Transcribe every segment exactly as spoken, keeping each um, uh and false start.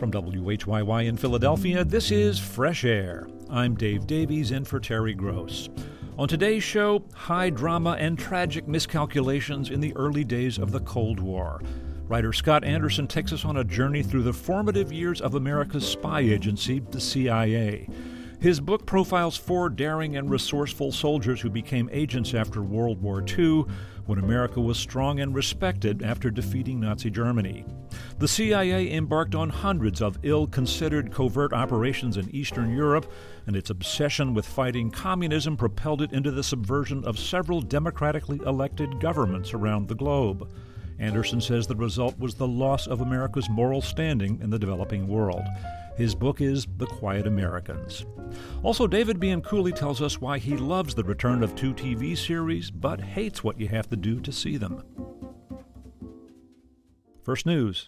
From W H Y Y in Philadelphia, this is Fresh Air. I'm Dave Davies in for Terry Gross. On today's show, high drama and tragic miscalculations in the early days of the Cold War. Writer Scott Anderson takes us on a journey through the formative years of America's spy agency, the C I A. His book profiles four daring and resourceful soldiers who became agents after World War Two, when America was strong and respected after defeating Nazi Germany. The C I A embarked on hundreds of ill-considered covert operations in Eastern Europe, and its obsession with fighting communism propelled it into the subversion of several democratically elected governments around the globe. Anderson says the result was the loss of America's moral standing in the developing world. His book is The Quiet Americans. Also, David Bianculli tells us why he loves the return of two T V series, but hates what you have to do to see them. First news.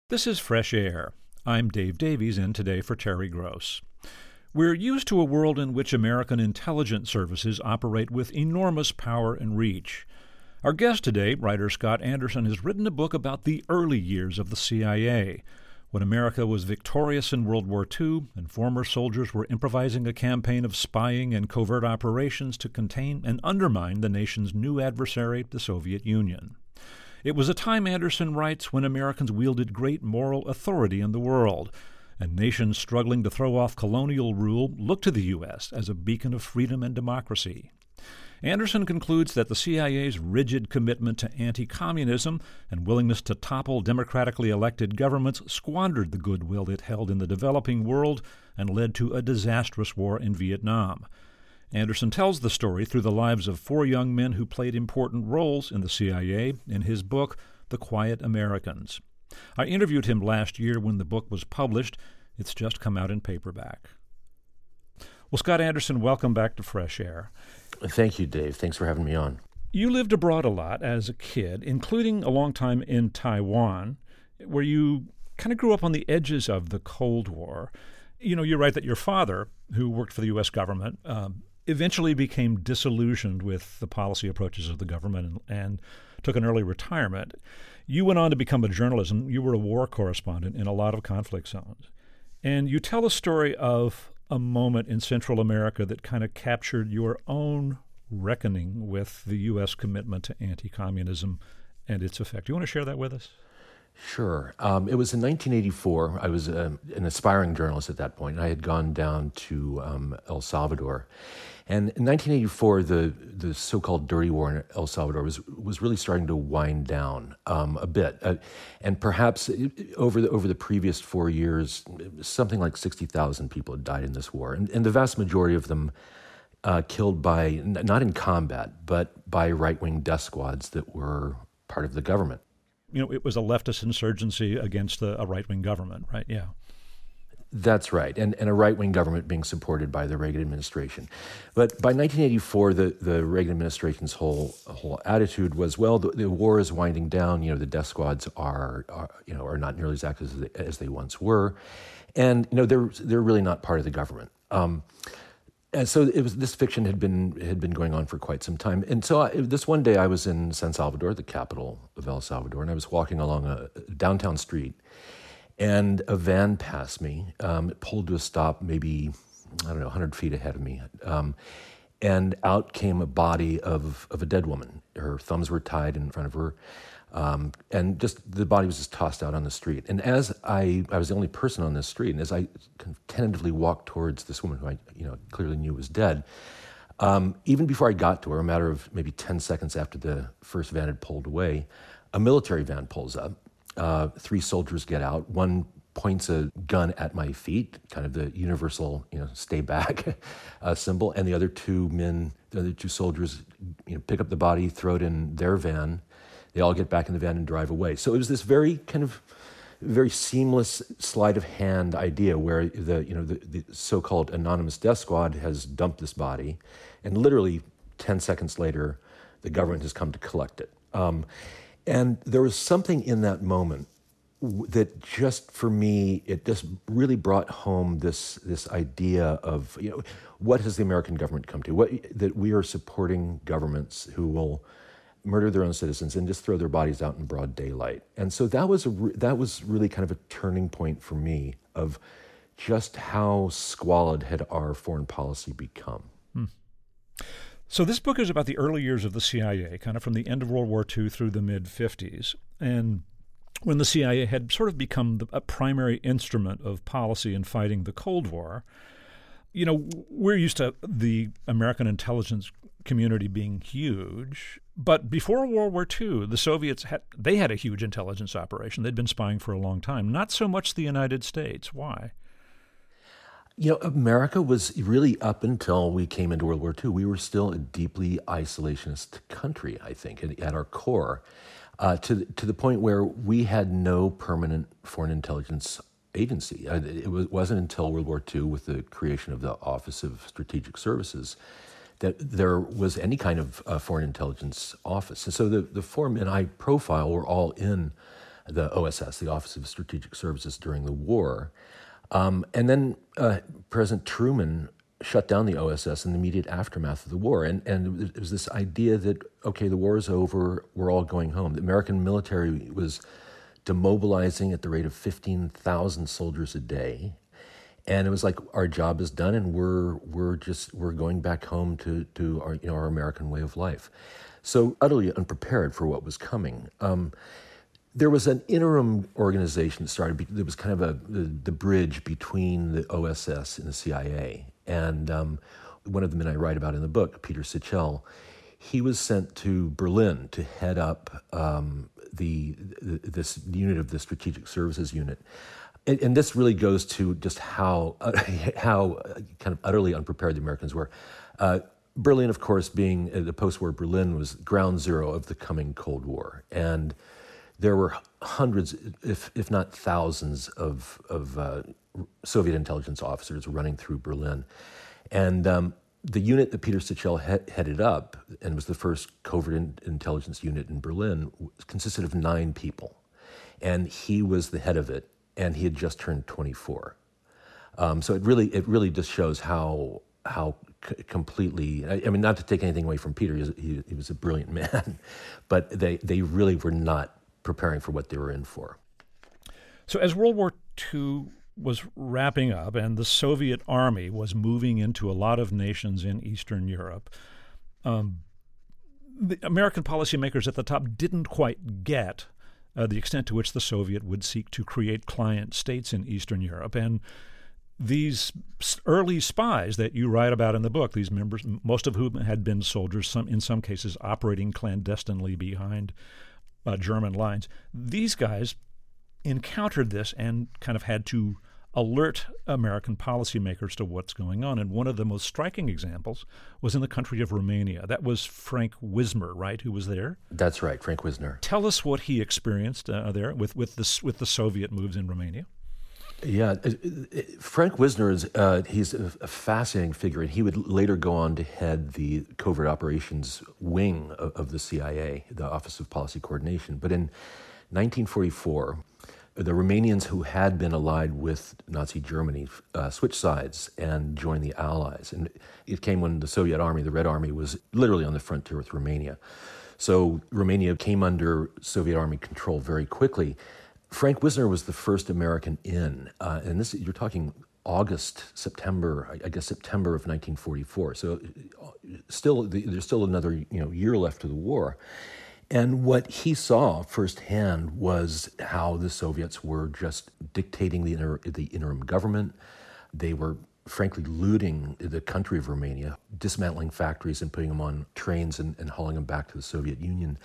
This is Fresh Air. I'm Dave Davies, in today for Terry Gross. We're used to a world in which American intelligence services operate with enormous power and reach. Our guest today, writer Scott Anderson, has written a book about the early years of the C I A, when America was victorious in World War Two and former soldiers were improvising a campaign of spying and covert operations to contain and undermine the nation's new adversary, the Soviet Union. It was a time, Anderson writes, when Americans wielded great moral authority in the world, and nations struggling to throw off colonial rule looked to the U S as a beacon of freedom and democracy. Anderson concludes that the C I A's rigid commitment to anti-communism and willingness to topple democratically elected governments squandered the goodwill it held in the developing world and led to a disastrous war in Vietnam. Anderson tells the story through the lives of four young men who played important roles in the C I A in his book, The Quiet Americans. I interviewed him last year when the book was published. It's just come out in paperback. Well, Scott Anderson, welcome back to Fresh Air. Thank you, Dave. Thanks for having me on. You lived abroad a lot as a kid, including a long time in Taiwan, where you kind of grew up on the edges of the Cold War. You know, you write that your father, who worked for the U S government, um, eventually became disillusioned with the policy approaches of the government and, and took an early retirement. You went on to become a journalist, and you were a war correspondent in a lot of conflict zones. And you tell a story of a moment in Central America that kind of captured your own reckoning with the U S commitment to anti-communism and its effect. Do you want to share that with us? Sure. Um, it was in nineteen eighty-four. I was um, an aspiring journalist at that point, and I had gone down to um, El Salvador. And in nineteen eighty-four, the the so-called dirty war in El Salvador was was really starting to wind down um, a bit, uh, and perhaps over the over the previous four years, something like sixty thousand people had died in this war, and, and the vast majority of them uh, killed by not in combat, but by right-wing death squads that were part of the government. You know, it was a leftist insurgency against the, a right-wing government, right? Yeah. That's right, and, and a right-wing government being supported by the Reagan administration. But by nineteen eighty-four, the, the Reagan administration's whole whole attitude was, well, the, the war is winding down. You know, the death squads are, are you know are not nearly as active as they, as they once were, and you know they're they're really not part of the government. Um, And so it was. This fiction had been had been going on for quite some time. And so I, this one day I was in San Salvador, the capital of El Salvador, and I was walking along a downtown street, and a van passed me. Um, it pulled to a stop, maybe I don't know, one hundred feet ahead of me, um, and out came a body of of a dead woman. Her thumbs were tied in front of her. Um, and just the body was just tossed out on the street. And as I, I was the only person on this street, and as I kind of tentatively walked towards this woman who I, you know, clearly knew was dead, um, even before I got to her, a matter of maybe ten seconds after the first van had pulled away, a military van pulls up. Uh, three soldiers get out. One points a gun at my feet, kind of the universal, you know, stay back uh, symbol. And the other two men, the other two soldiers, you know, pick up the body, throw it in their van. They all get back in the van and drive away. So it was this very kind of very seamless sleight of hand idea where the you know the, the so-called anonymous death squad has dumped this body, and literally ten seconds later, the government has come to collect it. Um, and there was something in that moment that just for me, it just really brought home this this idea of, you know, what has the American government come to? What that we are supporting governments who will murder their own citizens and just throw their bodies out in broad daylight. And so that was a re- that was really kind of a turning point for me of just how squalid had our foreign policy become. Hmm. So this book is about the early years of the C I A, kind of from the end of World War Two through the mid-fifties, and when the C I A had sort of become the, a primary instrument of policy in fighting the Cold War. You know, we're used to the American intelligence community being huge, but before World War Two, the Soviets had they had a huge intelligence operation. They'd been spying for a long time. Not so much the United States. Why? You know, America was really, up until we came into World War Two, we were still a deeply isolationist country, I think, at, at our core, uh, to, to the point where we had no permanent foreign intelligence agency. It wasn't until World War Two, with the creation of the Office of Strategic Services, that there was any kind of uh, foreign intelligence office. And so the, the four men I profile were all in the O S S, the Office of Strategic Services, during the war. Um, and then uh, President Truman shut down the O S S in the immediate aftermath of the war. And, and it was this idea that, okay, the war is over, we're all going home. The American military was demobilizing at the rate of fifteen thousand soldiers a day. And it was like, our job is done, and we're we're just we're going back home to to our you know our American way of life. So utterly unprepared for what was coming. Um, there was an interim organization that started. That was kind of a the, the bridge between the O S S and the C I A. And um, one of the men I write about in the book, Peter Sichel, he was sent to Berlin to head up um, the, the this unit of the Strategic Services Unit. And, and this really goes to just how uh, how kind of utterly unprepared the Americans were. Uh, Berlin, of course, being uh, the post-war Berlin, was ground zero of the coming Cold War, and there were hundreds, if if not thousands, of of uh, Soviet intelligence officers running through Berlin, and um, the unit that Peter Sichel he- headed up, and was the first covert in- intelligence unit in Berlin, consisted of nine people, and he was the head of it, and he had just turned twenty-four. Um, so it really it really just shows how how c- completely. I, I mean, not to take anything away from Peter, he was, he, he was a brilliant man, but they they really were not preparing for what they were in for. So as World War Two was wrapping up and the Soviet army was moving into a lot of nations in Eastern Europe, um, the American policymakers at the top didn't quite get uh, the extent to which the Soviet would seek to create client states in Eastern Europe. And these early spies that you write about in the book, these members, most of whom had been soldiers, some in some cases operating clandestinely behind uh, German lines, these guys encountered this and kind of had to alert American policymakers to what's going on. And one of the most striking examples was in the country of Romania. That was Frank Wismar, right, who was there? That's right, Frank Wismar. Tell us what he experienced uh, there with, with, the, with the Soviet moves in Romania. Yeah, Frank Wismar is uh, he's a, a fascinating figure, and he would later go on to head the covert operations wing of, of the C I A, the Office of Policy Coordination. But in nineteen forty-four, the Romanians who had been allied with Nazi Germany uh, switched sides and joined the Allies. And it came when the Soviet Army, the Red Army, was literally on the frontier with Romania. So Romania came under Soviet Army control very quickly. Frank Wismar was the first American in, uh, and this you're talking August, September, I guess September of nineteen forty-four. So still, there's still another you know year left of the war. And what he saw firsthand was how the Soviets were just dictating the, inter- the interim government. They were, frankly, looting the country of Romania, dismantling factories and putting them on trains and, and hauling them back to the Soviet Union.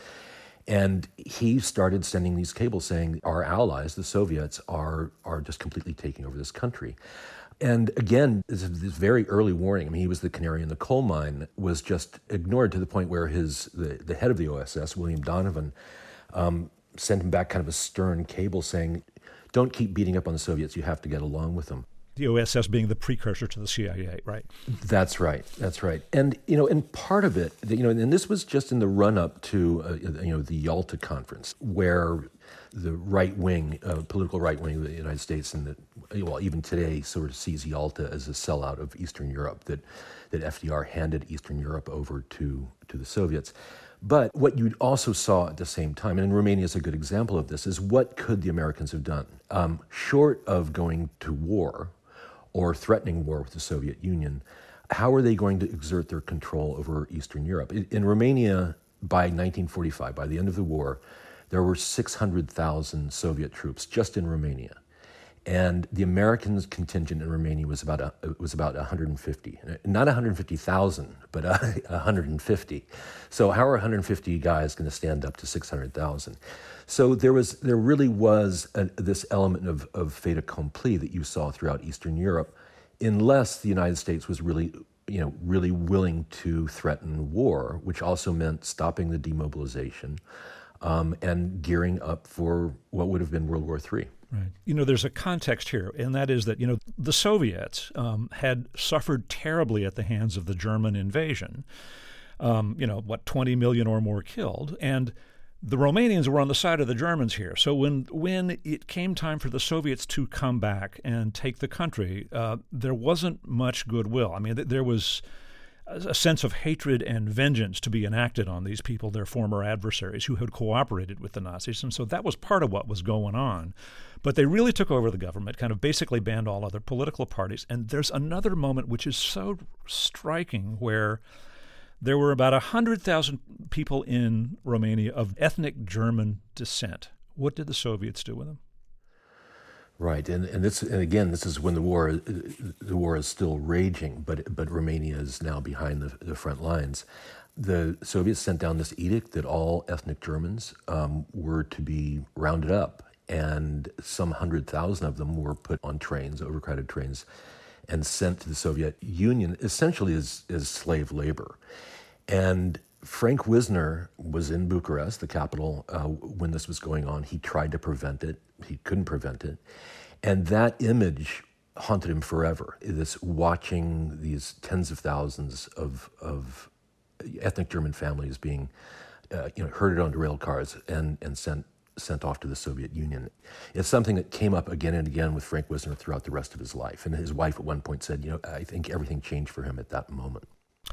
And he started sending these cables saying, our allies, the Soviets, are, are just completely taking over this country. And again, this, this very early warning, I mean, he was the canary in the coal mine, was just ignored to the point where his the, the head of the O S S, William Donovan, um, sent him back kind of a stern cable saying, don't keep beating up on the Soviets, you have to get along with them. The O S S being the precursor to the C I A, right? That's right. That's right. And, you know, and part of it, you know, and this was just in the run-up to, uh, you know, the Yalta Conference, where the right wing, uh, political right wing of the United States, and the, well, even today, sort of sees Yalta as a sellout of Eastern Europe, that, that F D R handed Eastern Europe over to, to the Soviets. But what you also saw at the same time, and Romania is a good example of this, is what could the Americans have done? Um, short of going to war, or threatening war with the Soviet Union, how are they going to exert their control over Eastern Europe? In, in Romania, by nineteen forty-five, by the end of the war, there were six hundred thousand Soviet troops just in Romania. And the American contingent in Romania was about a, was about one hundred fifty. Not one hundred fifty thousand, but one hundred fifty. So how are one hundred fifty guys going to stand up to six hundred thousand? So there was, there really was a, this element of, of fait accompli that you saw throughout Eastern Europe, unless the United States was really, you know, really willing to threaten war, which also meant stopping the demobilization um, and gearing up for what would have been World War Three. Right. You know, there's a context here, and that is that, you know, the Soviets um, had suffered terribly at the hands of the German invasion. Um, you know, what, twenty million or more killed, and The Romanians were on the side of the Germans here. So when when it came time for the Soviets to come back and take the country, uh, there wasn't much goodwill. I mean, th- there was a sense of hatred and vengeance to be enacted on these people, their former adversaries, who had cooperated with the Nazis. And so that was part of what was going on. But they really took over the government, kind of basically banned all other political parties. And there's another moment which is so striking where there were about one hundred thousand people in Romania of ethnic German descent. What did the Soviets do with them? Right, and and this and again, this is when the war the war is still raging, but but Romania is now behind the, the front lines. The Soviets sent down this edict that all ethnic Germans um, were to be rounded up, and some hundred thousand of them were put on trains, overcrowded trains, and sent to the Soviet Union essentially as as slave labor. And Frank Wisner was in Bucharest, the capital, uh, when this was going on. He tried to prevent it. He couldn't prevent it. And that image haunted him forever, this watching these tens of thousands of, of ethnic German families being uh, you know, herded onto rail cars and, and sent sent off to the Soviet Union. It's something that came up again and again with Frank Wisner throughout the rest of his life. And his wife at one point said, you know, I think everything changed for him at that moment.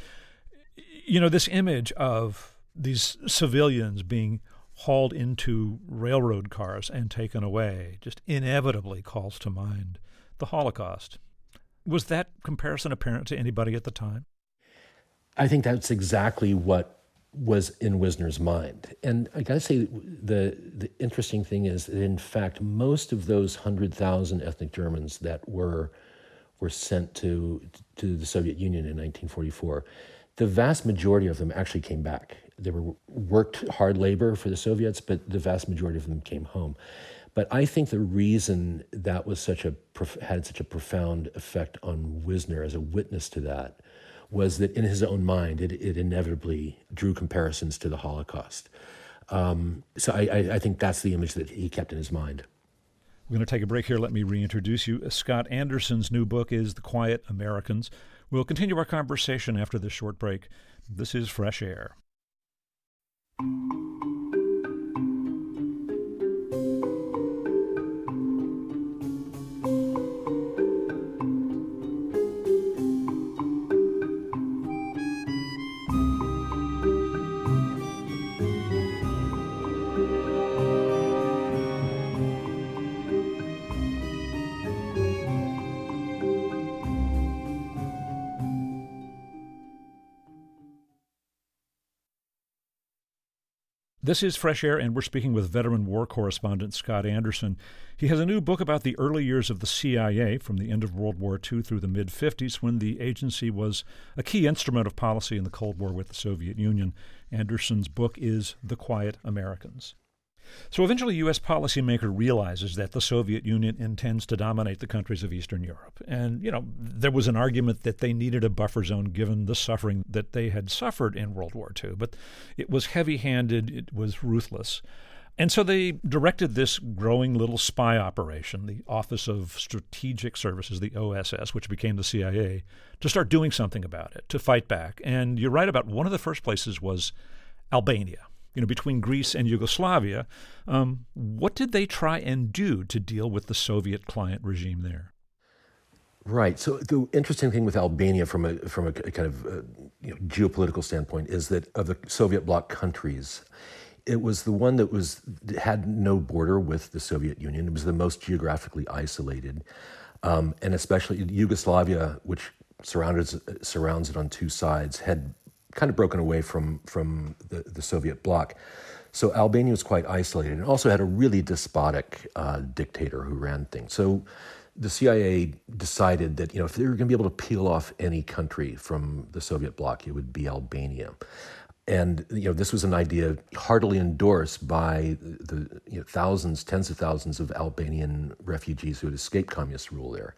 You know, this image of these civilians being hauled into railroad cars and taken away just inevitably calls to mind the Holocaust. Was that comparison apparent to anybody at the time? I think that's exactly what was in Wisner's mind. And I got to say, the the interesting thing is that, in fact, most of those one hundred thousand ethnic Germans that were were sent to to the Soviet Union in nineteen forty-four, the vast majority of them actually came back. They were worked hard labor for the Soviets, but the vast majority of them came home. But I think the reason that was such a had such a profound effect on Wisner as a witness to that was that in his own mind, it, it inevitably drew comparisons to the Holocaust. Um, so I, I, I think that's the image that he kept in his mind. We're going to take a break here. Let me reintroduce you. Scott Anderson's new book is The Quiet Americans. We'll continue our conversation after this short break. This is Fresh Air. This is Fresh Air, and we're speaking with veteran war correspondent Scott Anderson. He has a new book about the early years of the C I A, from the end of World War Two through the mid-fifties, when the agency was a key instrument of policy in the Cold War with the Soviet Union. Anderson's book is The Quiet Americans. So eventually, U S policymaker realizes that the Soviet Union intends to dominate the countries of Eastern Europe. And, you know, there was an argument that they needed a buffer zone given the suffering that they had suffered in World War Two. But it was heavy-handed, it was ruthless. And so they directed this growing little spy operation, the Office of Strategic Services, the O S S, which became the C I A, to start doing something about it, to fight back. And you're right about one of the first places was Albania. You know, between Greece and Yugoslavia. Um, what did they try and do to deal with the Soviet client regime there? Right. So the interesting thing with Albania, from a from a kind of uh, you know, geopolitical standpoint, is that of the Soviet bloc countries, it was the one that was had no border with the Soviet Union. It was the most geographically isolated, um, and especially Yugoslavia, which surrounds surrounds it on two sides, had kind of broken away from from the, the Soviet bloc. So Albania was quite isolated, and also had a really despotic uh, dictator who ran things. So the C I A decided that, you know, if they were going to be able to peel off any country from the Soviet bloc, it would be Albania. And, you know, this was an idea heartily endorsed by the you know, thousands, tens of thousands of Albanian refugees who had escaped communist rule there.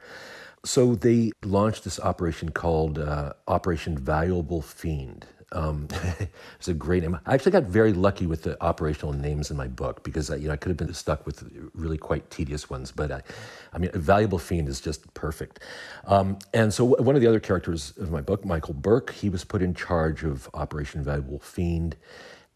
So they launched this operation called uh, Operation Valuable Fiend. Um, it's a great name. I actually got very lucky with the operational names in my book, because I, you know, I could have been stuck with really quite tedious ones. But I, I mean, Valuable Fiend is just perfect. Um, and so one of the other characters of my book, Michael Burke, he was put in charge of Operation Valuable Fiend.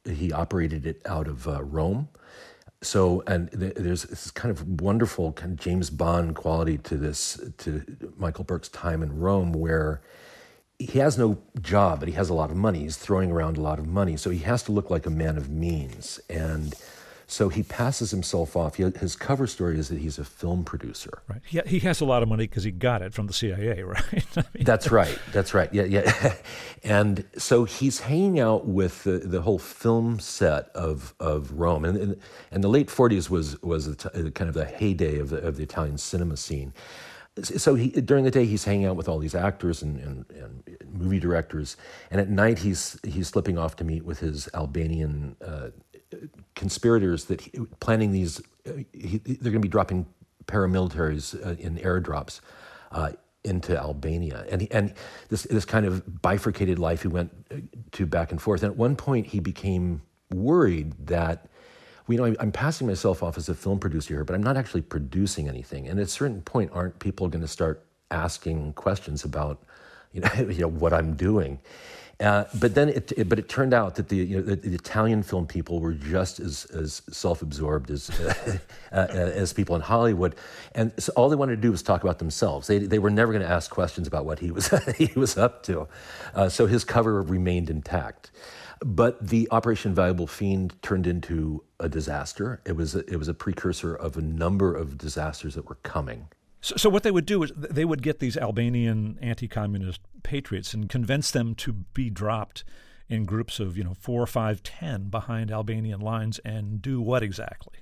he operated it out of uh, Rome. So, and th- there's this kind of wonderful kind of James Bond quality to this, to Michael Burke's time in Rome, where he has no job, but he has a lot of money. He's throwing around a lot of money. So he has to look like a man of means. And so he passes himself off. He, his cover story is that he's a film producer. Right. He, he has a lot of money because he got it from the C I A, right? I mean, That's right. That's right. Yeah, yeah. And so he's hanging out with the, the whole film set of of Rome, and and, and the late forties was was a t- kind of the heyday of the of the Italian cinema scene. So he, during the day, he's hanging out with all these actors and, and, and movie directors, and at night he's he's slipping off to meet with his Albanian uh, conspirators that he, planning these. Uh, he, they're going to be dropping paramilitaries uh, in airdrops uh, into Albania, and he, and this this kind of bifurcated life he went to back and forth. And at one point, he became worried that, you know, I'm passing myself off as a film producer here, but I'm not actually producing anything. And at a certain point, aren't people going to start asking questions about, you know, you know what I'm doing? Uh, but then, it, it, but it turned out that the, you know, the, the Italian film people were just as as self-absorbed as uh, uh, as people in Hollywood, and so all they wanted to do was talk about themselves. They they were never going to ask questions about what he was he was up to. Uh, so his cover remained intact. But the Operation Valuable Fiend turned into a disaster. It was a, it was a precursor of a number of disasters that were coming. So, so what they would do is they would get these Albanian anti-communist patriots and convince them to be dropped in groups of, you know, four, five, ten behind Albanian lines and do what exactly?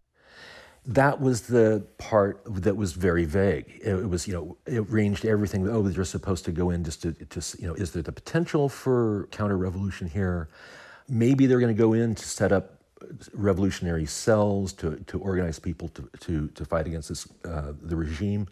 That was the part that was very vague. It was, you know, it ranged everything. Oh, they're supposed to go in just to, to you know, is there the potential for counter-revolution here? Maybe they're going to go in to set up revolutionary cells to to organize people to to, to fight against this uh, the regime.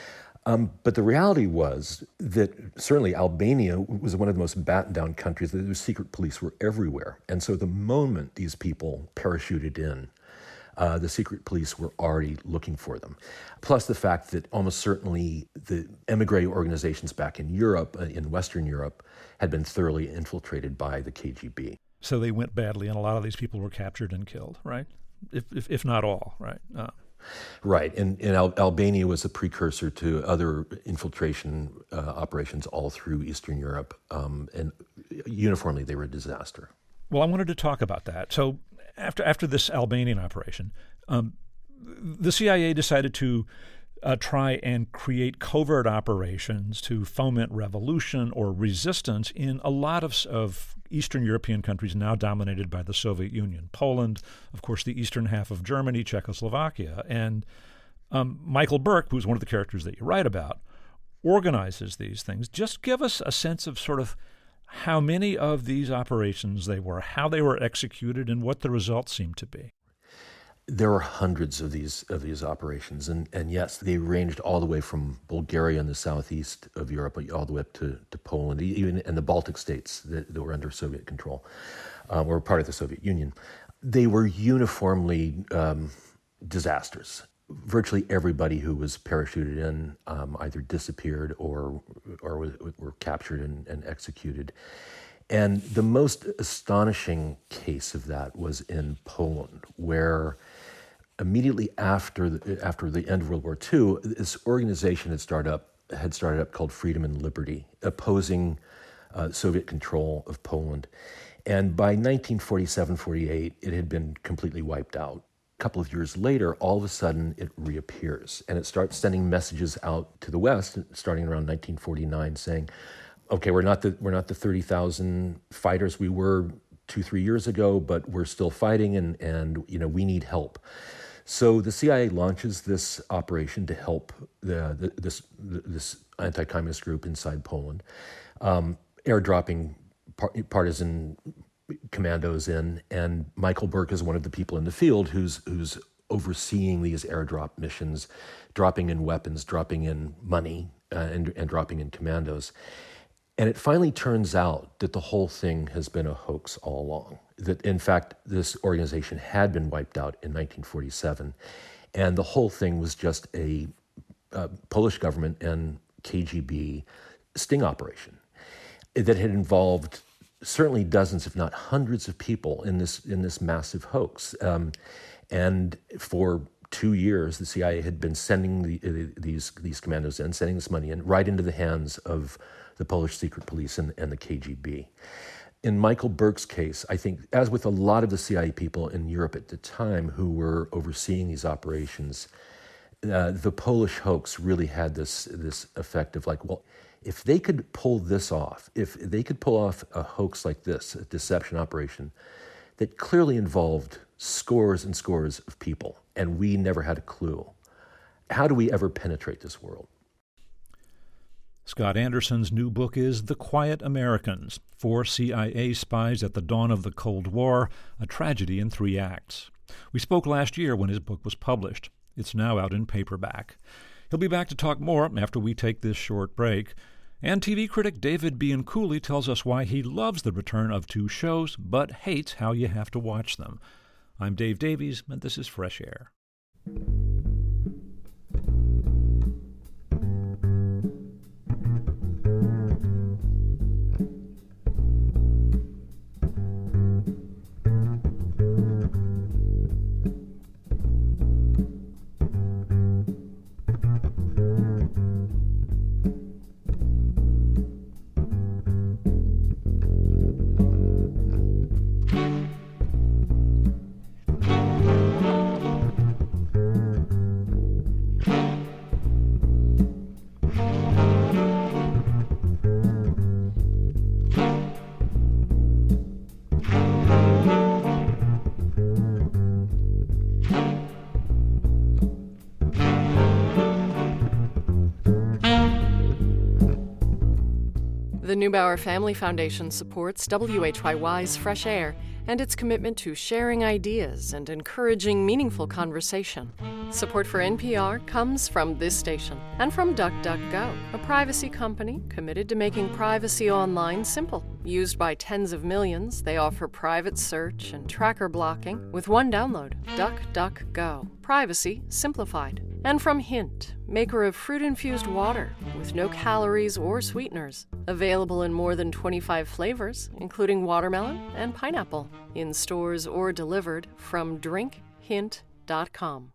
Um, but the reality was that certainly Albania was one of the most battened down countries. The secret police were everywhere, and so the moment these people parachuted in, Uh, the secret police were already looking for them. Plus the fact that almost certainly the emigre organizations back in Europe, uh, in Western Europe, had been thoroughly infiltrated by the K G B. So they went badly, and a lot of these people were captured and killed, right? If if, if not all, right? Uh. Right, and, and Al- Albania was a precursor to other infiltration uh, operations all through Eastern Europe, um, and uniformly they were a disaster. Well, I wanted to talk about that. So after after this Albanian operation, um, the C I A decided to uh, try and create covert operations to foment revolution or resistance in a lot of, of Eastern European countries now dominated by the Soviet Union. Poland, of course, the eastern half of Germany, Czechoslovakia. And um, Michael Burke, who's one of the characters that you write about, organizes these things. Just give us a sense of sort of how many of these operations they were, how they were executed, and what the results seemed to be. There were hundreds of these of these operations, and, and yes, they ranged all the way from Bulgaria in the southeast of Europe all the way up to, to Poland, even and the Baltic states that, that were under Soviet control, um, or part of the Soviet Union. They were uniformly um, disasters. Virtually everybody who was parachuted in um, either disappeared or or was, were captured and, and executed. And the most astonishing case of that was in Poland, where immediately after the, after the end of World War Two, this organization had started up had started up called Freedom and Liberty, opposing uh, Soviet control of Poland. And by nineteen forty-seven forty-eight, it had been completely wiped out. A couple of years later, all of a sudden, it reappears, and it starts sending messages out to the West, starting around nineteen forty-nine, saying, "Okay, we're not the we're not the thirty thousand fighters we were two, three years ago, but we're still fighting, and and you know we need help." So the C I A launches this operation to help the, the this this anti-communist group inside Poland, um, airdropping par- partisan commandos in, and Michael Burke is one of the people in the field who's who's overseeing these airdrop missions, dropping in weapons, dropping in money, uh, and and dropping in commandos. And it finally turns out that the whole thing has been a hoax all along. That in fact this organization had been wiped out in nineteen forty-seven, and the whole thing was just a uh, Polish government and K G B sting operation that had involved certainly dozens, if not hundreds, of people in this in this massive hoax. Um, and for two years, the C I A had been sending the, uh, these these commandos in, sending this money in, right into the hands of the Polish secret police and, and the K G B. In Michael Burke's case, I think, as with a lot of the C I A people in Europe at the time who were overseeing these operations, uh, the Polish hoax really had this this effect of like, well, if they could pull this off, if they could pull off a hoax like this, a deception operation that clearly involved scores and scores of people, and we never had a clue, how do we ever penetrate this world? Scott Anderson's new book is The Quiet Americans, Four C I A Spies at the Dawn of the Cold War, a Tragedy in Three Acts. We spoke last year when his book was published. It's now out in paperback. He'll be back to talk more after we take this short break. And T V critic David Bianculli tells us why he loves the return of two shows, but hates how you have to watch them. I'm Dave Davies, and this is Fresh Air. The Neubauer Family Foundation supports W H Y Y's Fresh Air and its commitment to sharing ideas and encouraging meaningful conversation. Support for N P R comes from this station and from DuckDuckGo, a privacy company committed to making privacy online simple. Used by tens of millions, they offer private search and tracker blocking with one download. DuckDuckGo. Privacy simplified. And from Hint, maker of fruit-infused water with no calories or sweeteners. Available in more than twenty-five flavors, including watermelon and pineapple. In stores or delivered from drink hint dot com.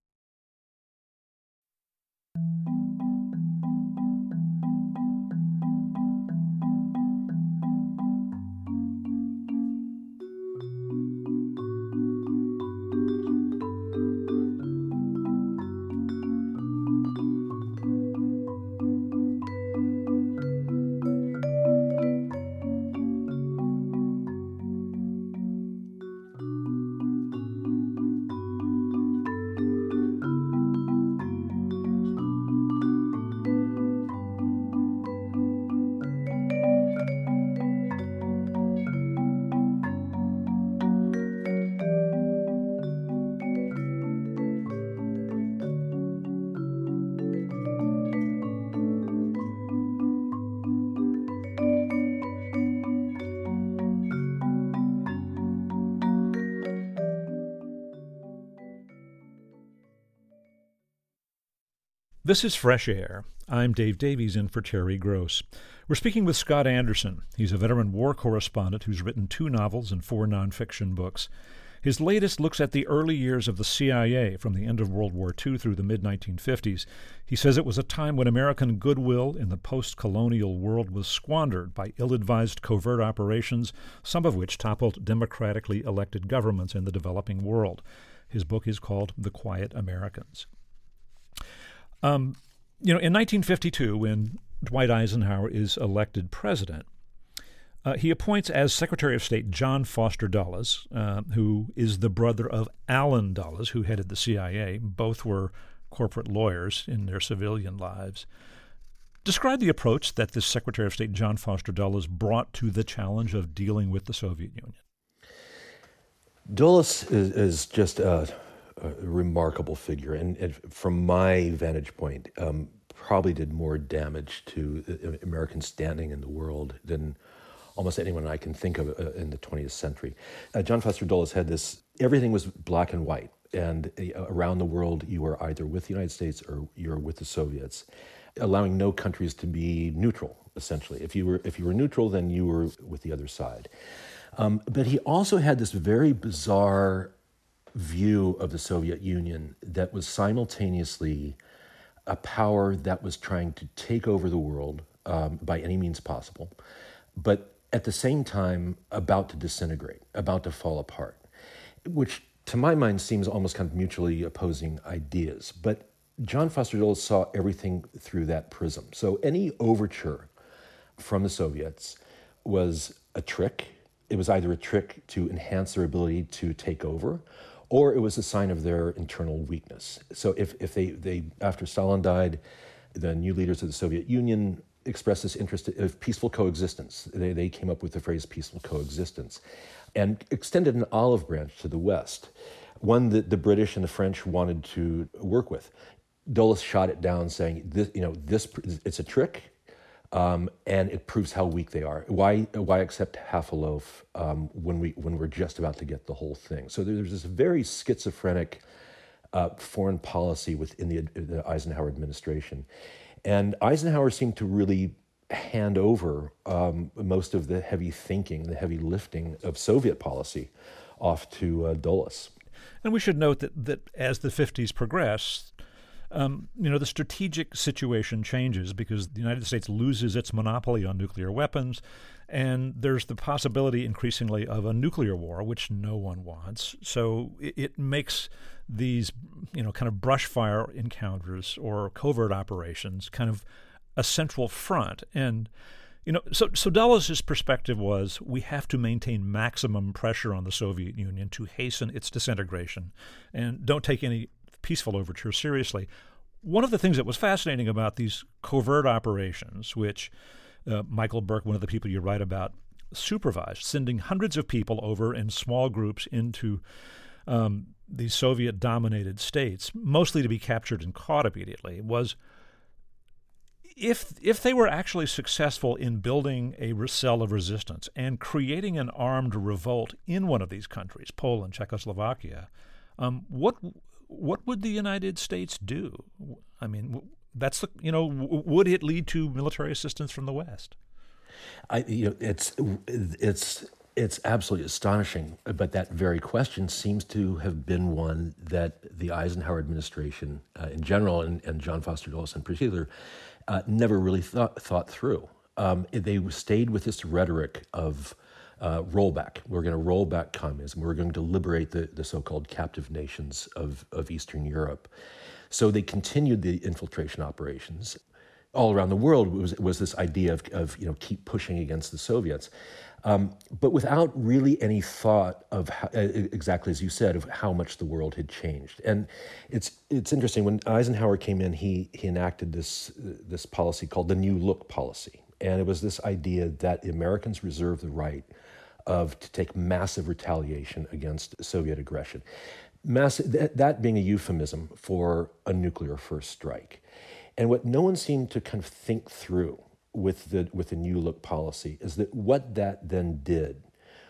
This is Fresh Air. I'm Dave Davies in for Terry Gross. We're speaking with Scott Anderson. He's a veteran war correspondent who's written two novels and four nonfiction books. His latest looks at the early years of the C I A from the end of World War Two through the mid nineteen fifties. He says it was a time when American goodwill in the post-colonial world was squandered by ill-advised covert operations, some of which toppled democratically elected governments in the developing world. His book is called The Quiet Americans. Um, you know, in nineteen fifty-two, when Dwight Eisenhower is elected president, uh, he appoints as Secretary of State John Foster Dulles, uh, who is the brother of Allen Dulles, who headed the C I A. Both were corporate lawyers in their civilian lives. Describe the approach that this Secretary of State John Foster Dulles brought to the challenge of dealing with the Soviet Union. Dulles is, is just a, a remarkable figure, and, and from my vantage point, um, probably did more damage to American standing in the world than almost anyone I can think of uh, in the twentieth century. Uh, John Foster Dulles had this, everything was black and white, and uh, around the world you were either with the United States or you were with the Soviets, allowing no countries to be neutral essentially. If you were if you were neutral, then you were with the other side. Um, but he also had this very bizarre view of the Soviet Union that was simultaneously a power that was trying to take over the world um, by any means possible, but at the same time about to disintegrate, about to fall apart, which to my mind seems almost kind of mutually opposing ideas. But John Foster Dulles saw everything through that prism. So any overture from the Soviets was a trick. It was either a trick to enhance their ability to take over, or it was a sign of their internal weakness. So if, if they, they, after Stalin died, the new leaders of the Soviet Union expressed this interest of peaceful coexistence. They, they came up with the phrase peaceful coexistence and extended an olive branch to the West, one that the British and the French wanted to work with. Dulles shot it down saying, this, you know, this it's a trick, um, and it proves how weak they are. Why why accept half a loaf um, when we when we're just about to get the whole thing? So there's this very schizophrenic uh, foreign policy within the, the Eisenhower administration, and Eisenhower seemed to really hand over um, most of the heavy thinking, the heavy lifting of Soviet policy off to uh, Dulles. And we should note that that as the fifties progress, Um, you know, the strategic situation changes because the United States loses its monopoly on nuclear weapons, and there's the possibility increasingly of a nuclear war, which no one wants. So it, it makes these, you know, kind of brush fire encounters or covert operations kind of a central front. And, you know, so, so Dulles' perspective was we have to maintain maximum pressure on the Soviet Union to hasten its disintegration and don't take any peaceful overture seriously. One of the things that was fascinating about these covert operations, which uh, Michael Burke, one of the people you write about, supervised, sending hundreds of people over in small groups into um, these Soviet-dominated states, mostly to be captured and caught immediately, was if if they were actually successful in building a cell of resistance and creating an armed revolt in one of these countries, Poland, Czechoslovakia, um, what what would the United States do? I mean, that's the you know, would it lead to military assistance from the West? I you know it's it's it's absolutely astonishing, but that very question seems to have been one that the Eisenhower administration uh, in general and, and John Foster Dulles in particular uh, never really thought thought through. Um, they stayed with this rhetoric of uh, rollback. We're going to roll back communism. We're going to liberate the, the so-called captive nations of, of Eastern Europe. So they continued the infiltration operations. All around the world was was this idea of, of you know keep pushing against the Soviets, um, but without really any thought of how, exactly as you said, of how much the world had changed. And it's it's interesting, when Eisenhower came in, he he enacted this this policy called the New Look policy, and it was this idea that the Americans reserve the right of to take massive retaliation against Soviet aggression, massive, that, that being a euphemism for a nuclear first strike. And what no one seemed to kind of think through with the with the New Look policy is that what that then did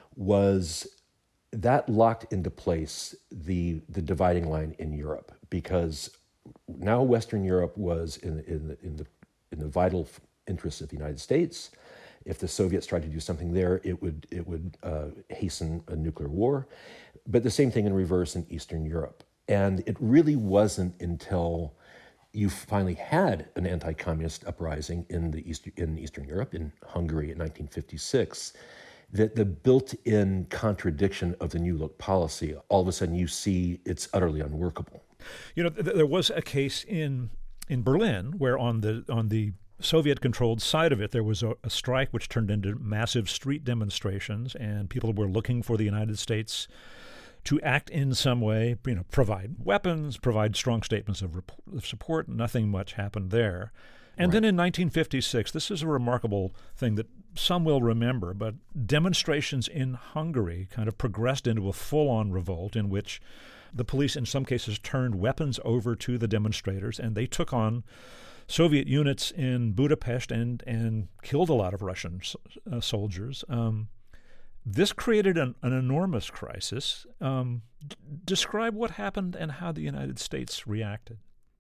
was that locked into place the the dividing line in Europe, because now Western Europe was in in the in the in the vital interests of the United States. If the Soviets tried to do something there, it would it would uh, hasten a nuclear war. But the same thing in reverse in Eastern Europe. And it really wasn't until you finally had an anti-communist uprising in the East, in Eastern Europe, in Hungary in nineteen fifty-six, that the built-in contradiction of the New Look policy, all of a sudden you see it's utterly unworkable. You know, th- there was a case in in Berlin where on the on the Soviet-controlled side of it, there was a, a strike which turned into massive street demonstrations, and people were looking for the United States to act in some way, you know, provide weapons, provide strong statements of, rep- of support. Nothing much happened there. And right. Then in nineteen fifty-six, this is a remarkable thing that some will remember, but demonstrations in Hungary kind of progressed into a full-on revolt in which the police in some cases turned weapons over to the demonstrators, and they took on Soviet units in Budapest and, and killed a lot of Russian uh, soldiers. Um, This created an, an enormous crisis. Um, d- describe what happened and how the United States reacted.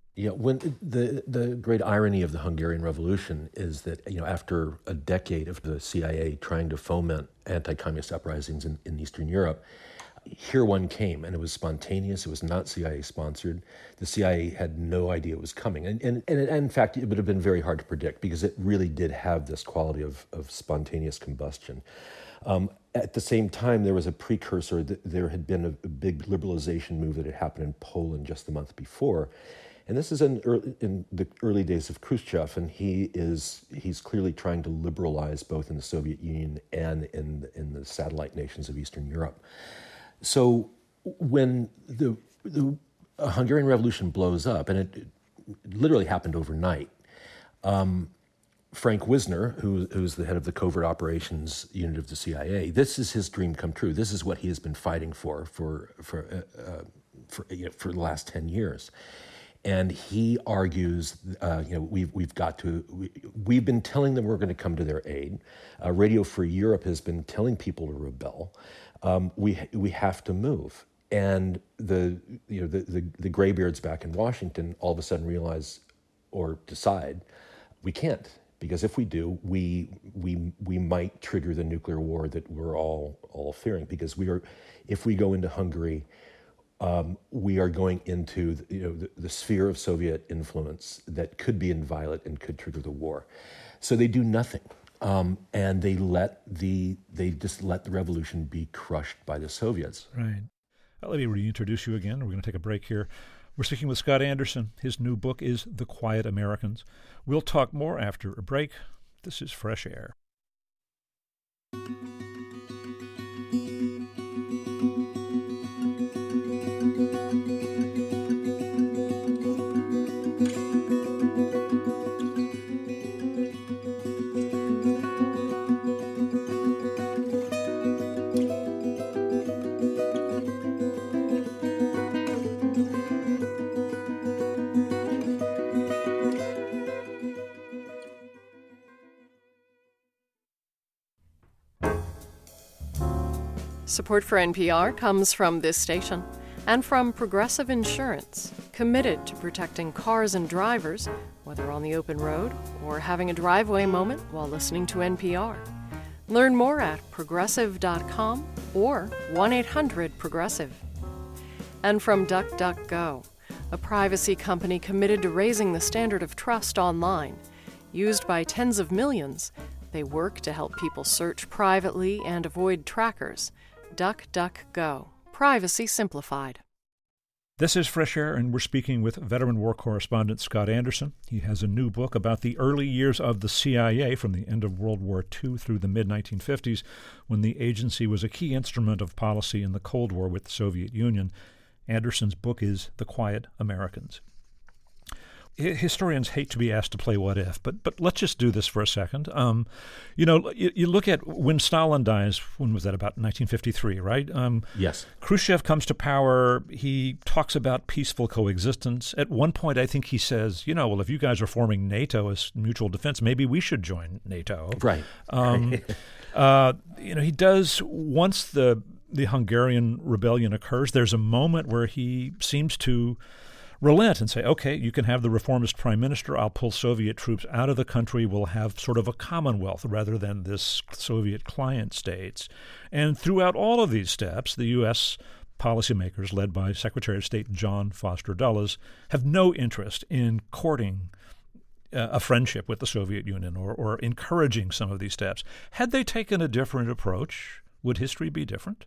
Yeah, when the the great irony of the Hungarian Revolution is that, you know, after a decade of the C I A trying to foment anti-communist uprisings in, in Eastern Europe, here one came, and it was spontaneous. It was not C I A sponsored. The C I A had no idea it was coming, and and, and in fact, it would have been very hard to predict because it really did have this quality of of spontaneous combustion. Um, at the same time, there was a precursor. There had been a, a big liberalization move that had happened in Poland just the month before. And this is in, early, in the early days of Khrushchev, and he is he's clearly trying to liberalize both in the Soviet Union and in in the satellite nations of Eastern Europe. So when the the Hungarian Revolution blows up, and it, it literally happened overnight, um, Frank Wisner, who, who's the head of the covert operations unit of the C I A, this is his dream come true. This is what he has been fighting for for for uh, uh, for, you know, for the last ten years. And he argues, uh, you know, we've we've got to. We, we've been telling them we're going to come to their aid. Uh, Radio Free Europe has been telling people to rebel. Um, we we have to move. And the you know the, the the graybeards back in Washington all of a sudden realize or decide we can't, because if we do, we we we might trigger the nuclear war that we're all all fearing. Because we are, if we go into Hungary. Um, we are going into the, you know, the, the sphere of Soviet influence that could be inviolate and could trigger the war. So they do nothing, um, and they let the they just let the revolution be crushed by the Soviets. Right. Well, let me reintroduce you again. We're going to take a break here. We're speaking with Scott Anderson. His new book is The Quiet Americans. We'll talk more after a break. This is Fresh Air. Support for N P R comes from this station and from Progressive Insurance, committed to protecting cars and drivers, whether on the open road or having a driveway moment while listening to N P R. Learn more at progressive dot com or one eight hundred progressive. And from DuckDuckGo, a privacy company committed to raising the standard of trust online. Used by tens of millions, they work to help people search privately and avoid trackers. DuckDuckGo. Privacy simplified. This is Fresh Air, and we're speaking with veteran war correspondent Scott Anderson. He has a new book about the early years of the C I A from the end of World War Two through the mid nineteen fifties, when the agency was a key instrument of policy in the Cold War with the Soviet Union. Anderson's book is The Quiet Americans. Historians hate to be asked to play what if, but but let's just do this for a second. Um, you know, you, you look at when Stalin dies, when was that, about nineteen fifty-three, right? Um, yes. Khrushchev comes to power. He talks about peaceful coexistence. At one point, I think he says, you know, well, if you guys are forming NATO as mutual defense, maybe we should join NATO. Right. Um, uh, you know, he does, once the the Hungarian rebellion occurs, there's a moment where he seems to relent and say, okay, you can have the reformist prime minister. I'll pull Soviet troops out of the country. We'll have sort of a commonwealth rather than this Soviet client states. And throughout all of these steps, the U S policymakers, led by Secretary of State John Foster Dulles, have no interest in courting uh, a friendship with the Soviet Union or, or encouraging some of these steps. Had they taken a different approach, would history be different?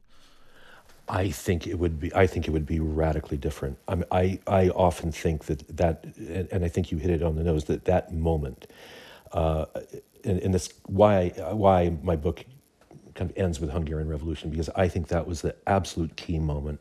I think it would be. I think it would be radically different. I mean, I, I often think that that, and, and I think you hit it on the nose. That that moment, uh, and, and this why why my book kind of ends with Hungarian Revolution, because I think that was the absolute key moment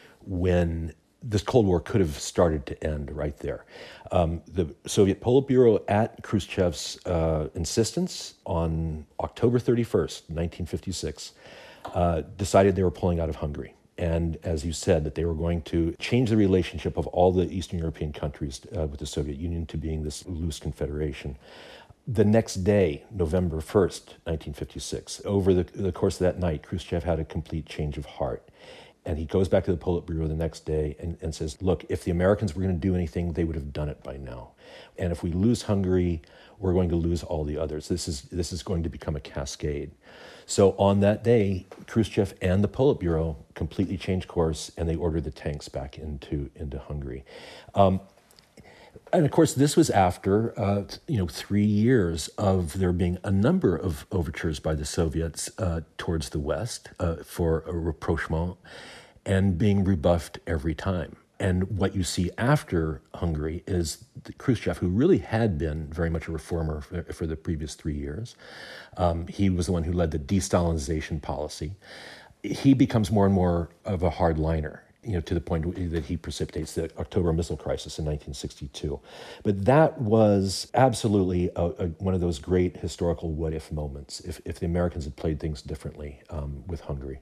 when this Cold War could have started to end right there. Um, the Soviet Politburo, at Khrushchev's uh, insistence, on October thirty-first, nineteen fifty-six. Uh, decided they were pulling out of Hungary. And as you said, that they were going to change the relationship of all the Eastern European countries uh, with the Soviet Union to being this loose confederation. The next day, November first, nineteen fifty-six, over the, the course of that night, Khrushchev had a complete change of heart. And he goes back to the Politburo the next day and, and says, look, if the Americans were going to do anything, they would have done it by now. And if we lose Hungary, we're going to lose all the others. This is this is going to become a cascade. So on that day, Khrushchev and the Politburo completely changed course, and they ordered the tanks back into, into Hungary. Um, And of course, this was after uh, you know three years of there being a number of overtures by the Soviets uh, towards the West uh, for a rapprochement, and being rebuffed every time. And what you see after Hungary is Khrushchev, who really had been very much a reformer for, for the previous three years. Um, he was the one who led the de-Stalinization policy. He becomes more and more of a hardliner, you know, to the point that he precipitates the October Missile Crisis in nineteen sixty-two. But that was absolutely a, a, one of those great historical what-if moments, if, if the Americans had played things differently um, with Hungary.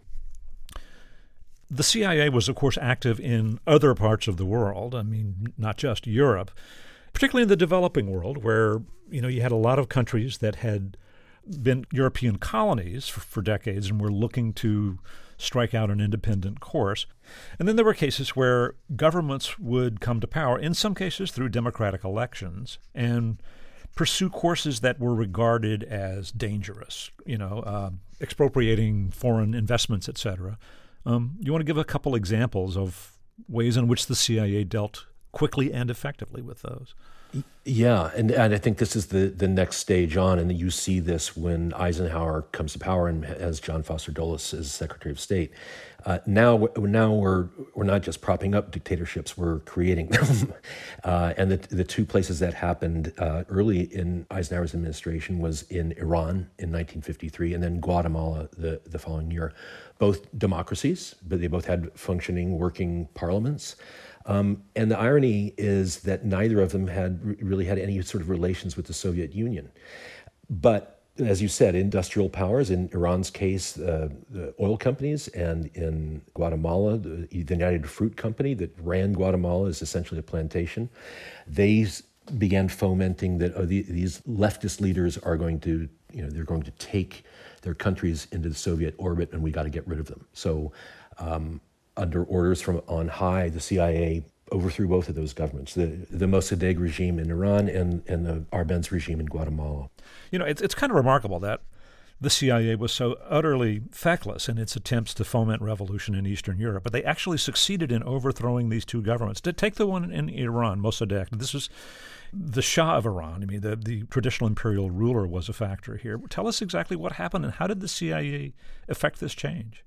The C I A was, of course, active in other parts of the world. I mean, not just Europe, particularly in the developing world, where, you know, you had a lot of countries that had been European colonies for, for decades and were looking to strike out an independent course. And then there were cases where governments would come to power, in some cases through democratic elections, and pursue courses that were regarded as dangerous, you know, uh, expropriating foreign investments, et cetera. Um, you want to give a couple examples of ways in which the C I A dealt quickly and effectively with those? Yeah, and, and I think this is the, the next stage on, and you see this when Eisenhower comes to power and has John Foster Dulles as Secretary of State. Uh, now, now we're we're not just propping up dictatorships; we're creating them. uh, and the the two places that happened uh, early in Eisenhower's administration was in Iran in nineteen fifty-three, and then Guatemala the the following year. Both democracies, but they both had functioning, working parliaments. Um, and the irony is that neither of them had r- really had any sort of relations with the Soviet Union. But as you said, industrial powers, in Iran's case, uh, the oil companies, and in Guatemala, the, the United Fruit Company that ran Guatemala is essentially a plantation. They began fomenting that oh, the, these leftist leaders are going to, you know, they're going to take their countries into the Soviet orbit, and we got to get rid of them. So um, under orders from on high, the C I A overthrew both of those governments, the, the Mossadegh regime in Iran and, and the Arbenz regime in Guatemala. You know, it's, it's kind of remarkable that the C I A was so utterly feckless in its attempts to foment revolution in Eastern Europe, but they actually succeeded in overthrowing these two governments. To take the one in Iran, Mossadegh, this was the Shah of Iran. I mean, the, the traditional imperial ruler was a factor here. Tell us exactly what happened, and how did the C I A affect this change?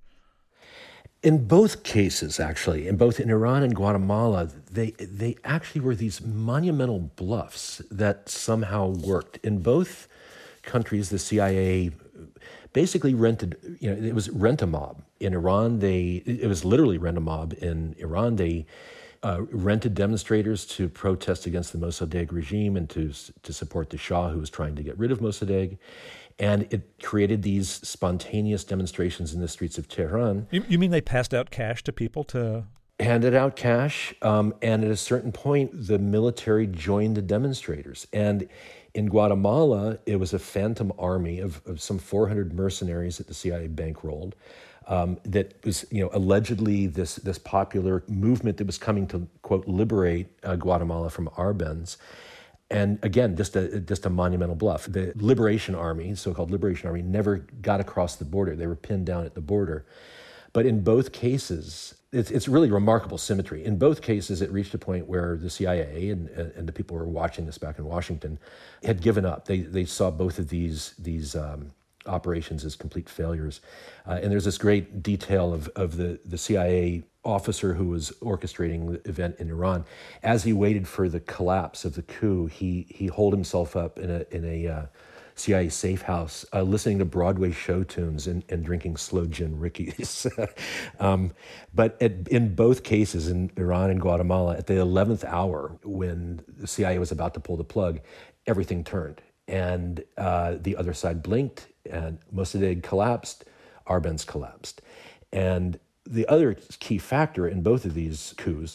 In both cases, actually, in both in Iran and Guatemala, they they actually were these monumental bluffs that somehow worked. In both countries, the C I A basically rented, you know, it was rent a mob. In Iran, they it was literally rent a mob. In Iran, they uh, rented demonstrators to protest against the Mossadegh regime and to to support the Shah, who was trying to get rid of Mossadegh. And it created these spontaneous demonstrations in the streets of Tehran. You, you mean they passed out cash to people to... Handed out cash, um, and at a certain point, the military joined the demonstrators. And in Guatemala, it was a phantom army of, of some four hundred mercenaries that the C I A bankrolled. Um, that was, you know, allegedly this this popular movement that was coming to, quote, liberate uh, Guatemala from Arbenz. And again, just a just a monumental bluff. The Liberation Army, so-called Liberation Army, never got across the border. They were pinned down at the border. But in both cases, it's it's really remarkable symmetry. In both cases, it reached a point where the C I A and and the people who were watching this back in Washington had given up. They they saw both of these these um, operations as complete failures. Uh, and there's this great detail of of the the C I A officer who was orchestrating the event in Iran. As he waited for the collapse of the coup, he he holed himself up in a in a uh, C I A safe house, uh, listening to Broadway show tunes and, and drinking slow gin rickeys. um, but at, in both cases, in Iran and Guatemala, at the eleventh hour, when the C I A was about to pull the plug, everything turned. And uh, the other side blinked, and Mossadegh collapsed, Arbenz collapsed. And the other key factor in both of these coups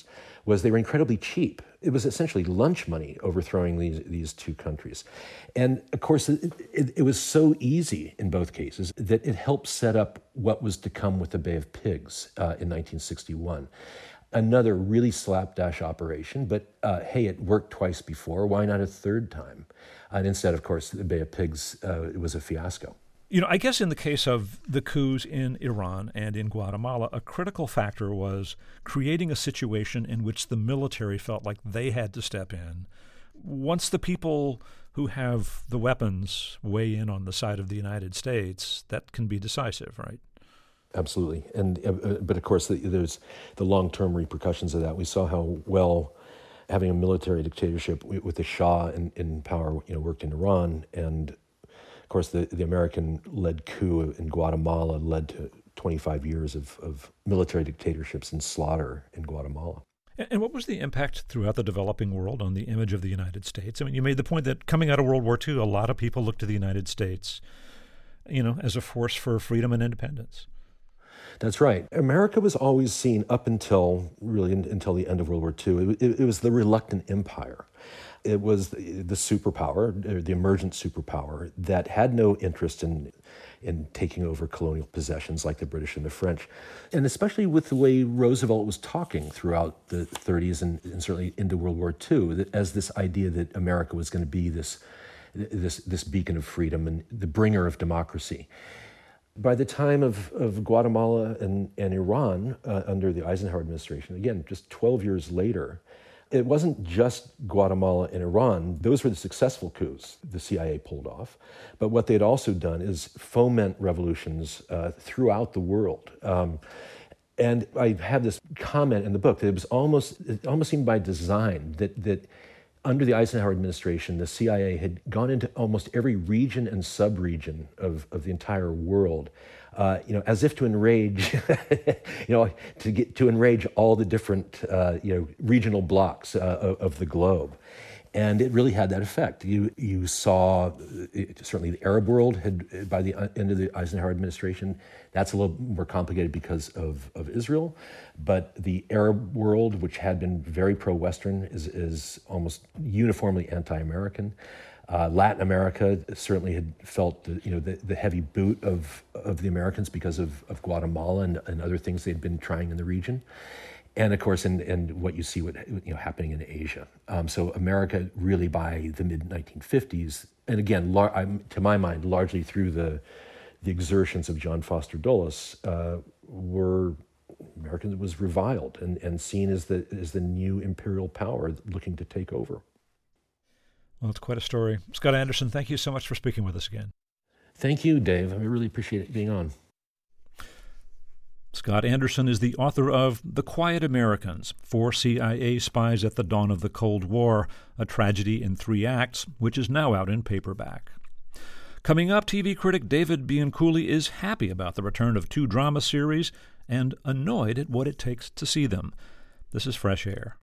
was they were incredibly cheap. It was essentially lunch money overthrowing these, these two countries. And of course, it, it, it was so easy in both cases that it helped set up what was to come with the Bay of Pigs uh, in nineteen sixty-one. Another really slapdash operation, but uh, hey, it worked twice before. Why not a third time? And instead, of course, the Bay of Pigs, uh, it was a fiasco. You know, I guess in the case of the coups in Iran and in Guatemala, a critical factor was creating a situation in which the military felt like they had to step in. Once the people who have the weapons weigh in on the side of the United States, that can be decisive, right? Absolutely. And uh, but of course, the, there's the long-term repercussions of that. We saw how well having a military dictatorship with the Shah in, in power, you know, worked in Iran, and of course, the, the American-led coup in Guatemala led to twenty-five years of, of military dictatorships and slaughter in Guatemala. And what was the impact throughout the developing world on the image of the United States? I mean, you made the point that coming out of World War Two, a lot of people looked to the United States, you know, as a force for freedom and independence. That's right. America was always seen up until, really, until the end of World War Two. It, it, it was the reluctant empire. It was the, the superpower, the emergent superpower, that had no interest in in taking over colonial possessions like the British and the French. And especially with the way Roosevelt was talking throughout the thirties and, and certainly into World War Two, that as this idea that America was going to be this, this, this beacon of freedom and the bringer of democracy. By the time of, of Guatemala and, and Iran, uh, under the Eisenhower administration, again, just twelve years later, it wasn't just Guatemala and Iran. Those were the successful coups the C I A pulled off. But what they had also done is foment revolutions uh, throughout the world. Um, and I have this comment in the book that it was almost, it almost seemed by design that, that under the Eisenhower administration, the C I A had gone into almost every region and sub-region of, of the entire world, uh, you know, as if to enrage, you know, to get to enrage all the different, uh, you know, regional blocks uh, of, of the globe. And it really had that effect. You you saw, it, certainly the Arab world had, by the end of the Eisenhower administration, that's a little more complicated because of, of Israel. But the Arab world, which had been very pro-Western, is, is almost uniformly anti-American. Uh, Latin America certainly had felt the, you know, the, the heavy boot of, of the Americans because of, of Guatemala and, and other things they'd been trying in the region. And of course, and and what you see what you know happening in Asia. Um, so America really by the mid nineteen fifties, and again, lar- I'm, to my mind, largely through the the exertions of John Foster Dulles, uh, were America was reviled and, and seen as the as the new imperial power looking to take over. Well, it's quite a story. Scott Anderson, thank you so much for speaking with us again. Thank you, Dave. I really appreciate it being on. Scott Anderson is the author of The Quiet Americans, Four C I A Spies at the Dawn of the Cold War, a tragedy in three acts, which is now out in paperback. Coming up, T V critic David Bianculli is happy about the return of two drama series and annoyed at what it takes to see them. This is Fresh Air.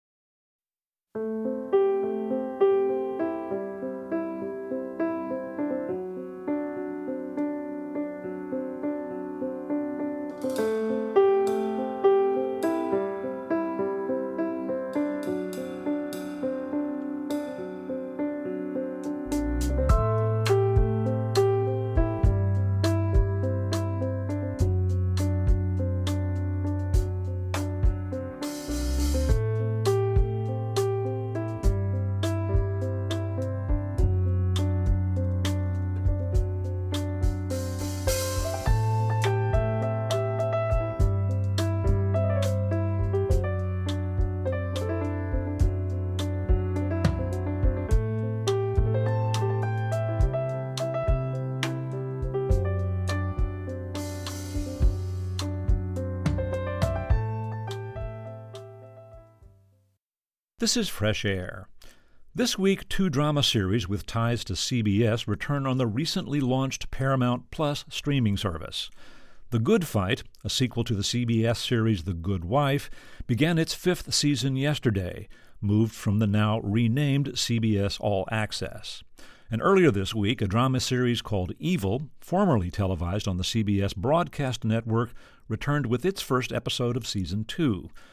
This is Fresh Air. This week, two drama series with ties to C B S return on the recently launched Paramount Plus streaming service. The Good Fight, a sequel to the C B S series The Good Wife, began its fifth season yesterday, moved from the now renamed C B S All Access. And earlier this week, a drama series called Evil, formerly televised on the C B S Broadcast Network, returned with its first episode of Season two.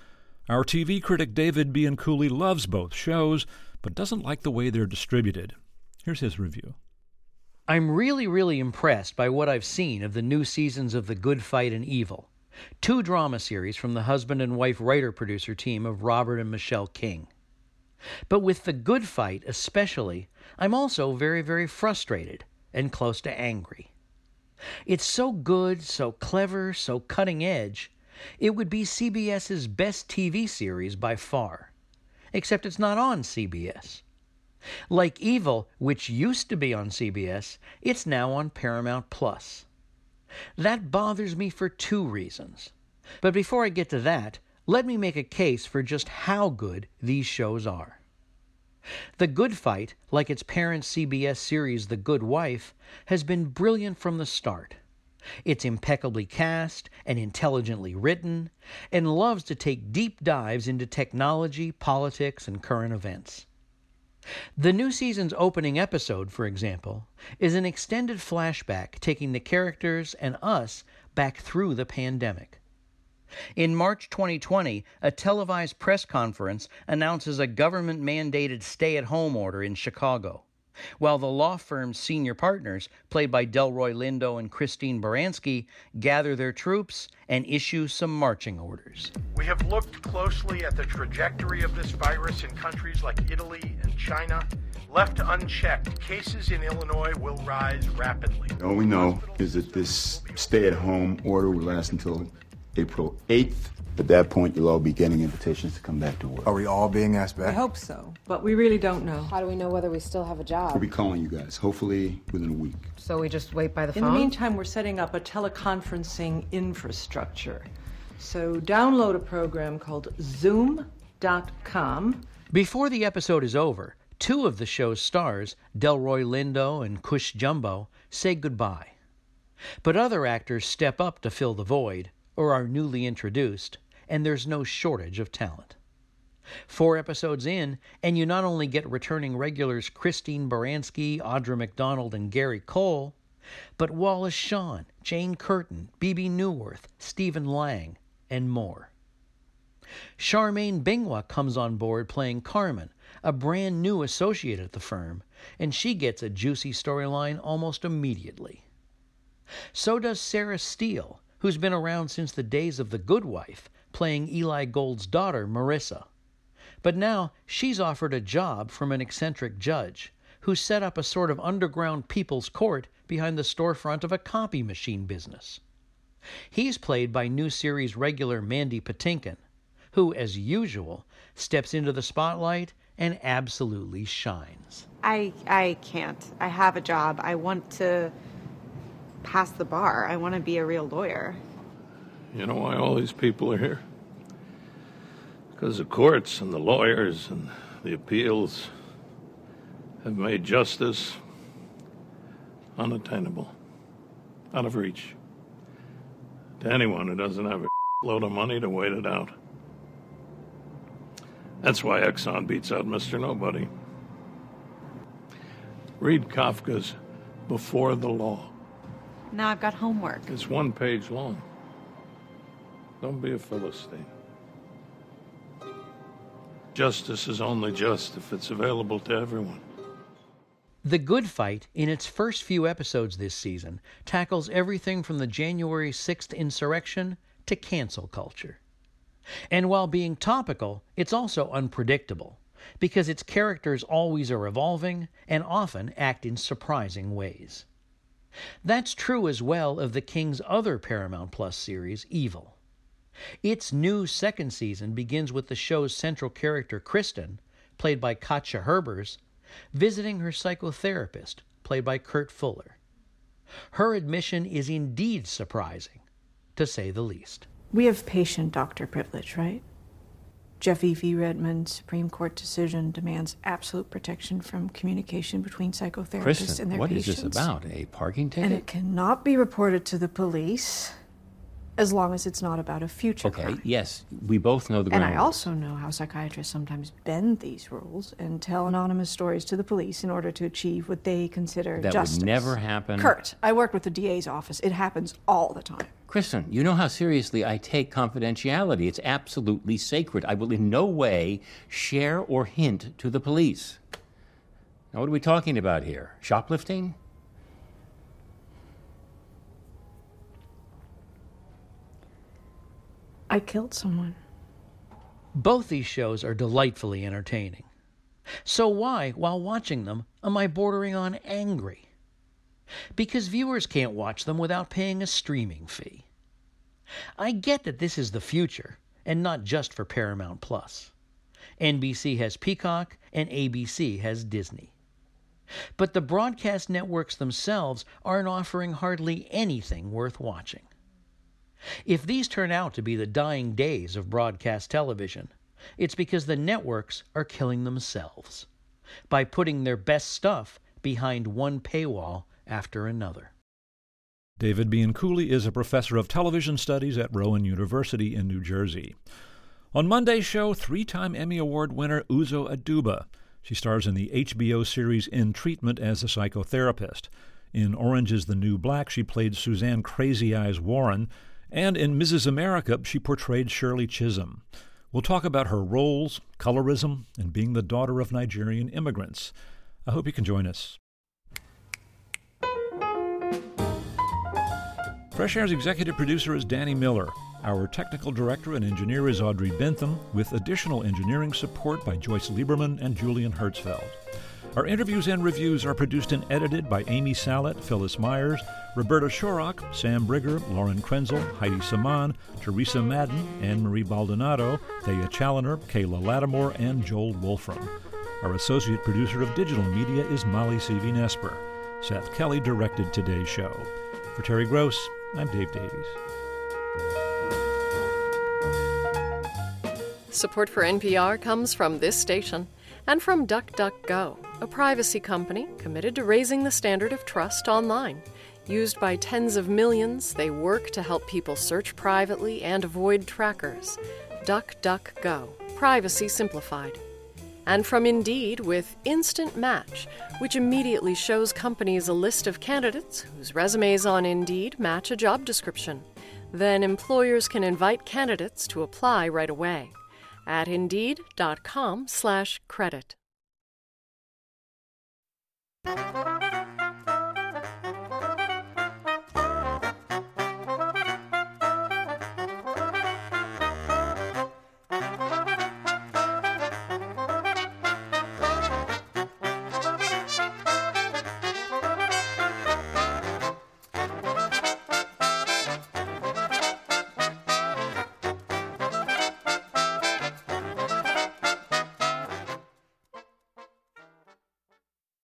Our T V critic David Bianculli loves both shows, but doesn't like the way they're distributed. Here's his review. I'm really, really impressed by what I've seen of the new seasons of The Good Fight and Evil, two drama series from the husband and wife writer-producer team of Robert and Michelle King. But with The Good Fight especially, I'm also very, very frustrated and close to angry. It's so good, so clever, so cutting edge, it would be CBS's best T V series by far. Except it's not on C B S. Like Evil, which used to be on C B S, it's now on Paramount Plus. That bothers me for two reasons. But before I get to that, let me make a case for just how good these shows are. The Good Fight, like its parent C B S series The Good Wife, has been brilliant from the start. It's impeccably cast and intelligently written, and loves to take deep dives into technology, politics, and current events. The new season's opening episode, for example, is an extended flashback taking the characters and us back through the pandemic. In March twenty twenty, a televised press conference announces a government-mandated stay-at-home order in Chicago, while the law firm's senior partners, played by Delroy Lindo and Christine Baranski, gather their troops and issue some marching orders. We have looked closely at the trajectory of this virus in countries like Italy and China. Left unchecked, cases in Illinois will rise rapidly. All we know is that this stay-at-home order will last until April eighth. At that point, you'll all be getting invitations to come back to work. Are we all being asked back? I hope so, but we really don't know. How do we know whether we still have a job? We'll be calling you guys, hopefully within a week. So we just wait by the In phone? the meantime, we're setting up a teleconferencing infrastructure. So download a program called zoom dot com. Before the episode is over, two of the show's stars, Delroy Lindo and Cush Jumbo, say goodbye. But other actors step up to fill the void, or are newly introduced, and there's no shortage of talent. Four episodes in, and you not only get returning regulars Christine Baranski, Audra McDonald, and Gary Cole, but Wallace Shawn, Jane Curtin, Bebe Neuwirth, Stephen Lang, and more. Charmaine Bingwa comes on board playing Carmen, a brand new associate at the firm, and she gets a juicy storyline almost immediately. So does Sarah Steele, who's been around since the days of The Good Wife, playing Eli Gold's daughter, Marissa. But now she's offered a job from an eccentric judge who set up a sort of underground people's court behind the storefront of a copy machine business. He's played by new series regular Mandy Patinkin, who, as usual, steps into the spotlight and absolutely shines. I I can't. I have a job. I want to pass the bar. I want to be a real lawyer. You know why all these people are here? Because the courts and the lawyers and the appeals have made justice unattainable, out of reach, to anyone who doesn't have a load of money to wait it out. That's why Exxon beats out Mister Nobody. Read Kafka's Before the Law. Now I've got homework. It's one page long. Don't be a Philistine. Justice is only just if it's available to everyone. The Good Fight, in its first few episodes this season, tackles everything from the January sixth insurrection to cancel culture. And while being topical, it's also unpredictable, because its characters always are evolving and often act in surprising ways. That's true as well of the King's other Paramount Plus series, Evil. Its new second season begins with the show's central character, Kristen, played by Katja Herbers, visiting her psychotherapist, played by Kurt Fuller. Her admission is indeed surprising, to say the least. We have patient doctor privilege, right? Jeffy V. Redmond's Supreme Court decision demands absolute protection from communication between psychotherapists Kristen, and their what patients. is this about? A parking ticket? And it cannot be reported to the police as long as it's not about a future Okay, crime. yes, we both know the And ground I also know how psychiatrists sometimes bend these rules and tell anonymous stories to the police in order to achieve what they consider That justice. would never happen. Kurt, I worked with the D A's office. It happens all the time. Kristen, you know how seriously I take confidentiality. It's absolutely sacred. I will in no way share or hint to the police. Now, what are we talking about here? Shoplifting? I killed someone. Both these shows are delightfully entertaining. So why, while watching them, am I bordering on angry? Because viewers can't watch them without paying a streaming fee. I get that this is the future, and not just for Paramount Plus. N B C has Peacock, and A B C has Disney. But the broadcast networks themselves aren't offering hardly anything worth watching. If these turn out to be the dying days of broadcast television, it's because the networks are killing themselves by putting their best stuff behind one paywall after another. David Bianculli is a professor of television studies at Rowan University in New Jersey. On Monday's show, three-time Emmy Award winner Uzo Aduba. She stars in the H B O series In Treatment as a psychotherapist. In Orange is the New Black, she played Suzanne Crazy Eyes Warren, and in Missus America, she portrayed Shirley Chisholm. We'll talk about her roles, colorism, and being the daughter of Nigerian immigrants. I hope you can join us. Fresh Air's executive producer is Danny Miller. Our technical director and engineer is Audrey Bentham, with additional engineering support by Joyce Lieberman and Julian Hertzfeld. Our interviews and reviews are produced and edited by Amy Sallet, Phyllis Myers, Roberta Shorrock, Sam Brigger, Lauren Krenzel, Heidi Saman, Teresa Madden, Anne-Marie Baldonado, Thea Challoner, Kayla Lattimore, and Joel Wolfram. Our associate producer of digital media is Molly Seavy-Nesper. Seth Kelly directed today's show. For Terry Gross, I'm Dave Davies. Support for N P R comes from this station and from DuckDuckGo, a privacy company committed to raising the standard of trust online. Used by tens of millions, they work to help people search privately and avoid trackers. DuckDuckGo, privacy simplified. And from Indeed with Instant Match, which immediately shows companies a list of candidates whose resumes on Indeed match a job description. Then employers can invite candidates to apply right away at Indeed.com slash credit.